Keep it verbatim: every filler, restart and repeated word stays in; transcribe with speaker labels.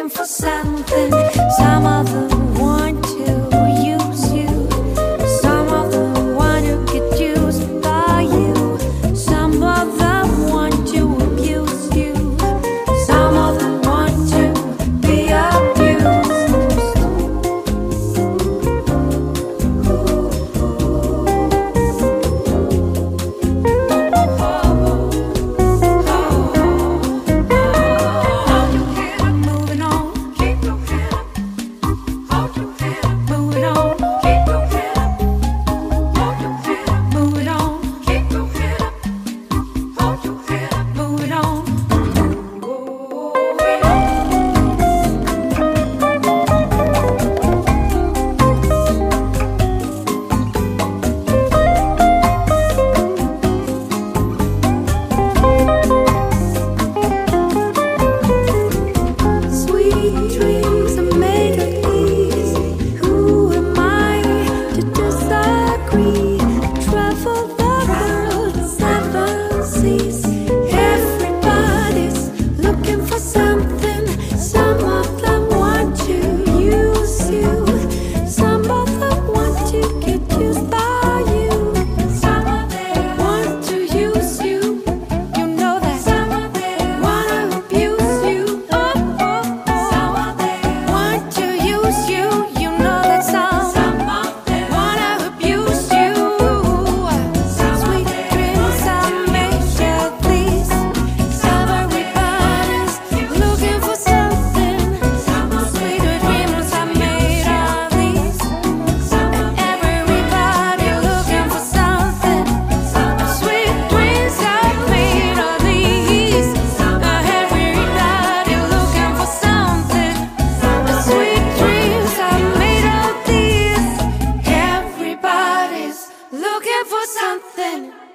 Speaker 1: looking for something. Some of them want to use you. Some of them want to get used by you. Some of them want to abuse you. Some of them want to be abused. Moving on, keep your head up. Hold your head up. Moving on, keep your head up. Hold your head up. Moving on, keep your head up. Hold your head up. Moving on. Sweet dreams are made of these. Who am I to disagree? Travel the world, seven seas. Everybody's looking for something. Some of them want to use you. Some of them want to get used by you. Some of them want to use you. You know that. Some of them wanna abuse you. Oh, oh, oh. Some of them want to use you. You know that. Some. Some of them wanna abuse you. Sweet dreams are made of these. Everybody's looking for something. Sweet dreams are made of these. Everybody looking for something. Sweet dreams are made of these. Everybody looking for something. Sweet dreams are made of these. Everybody's looking for something.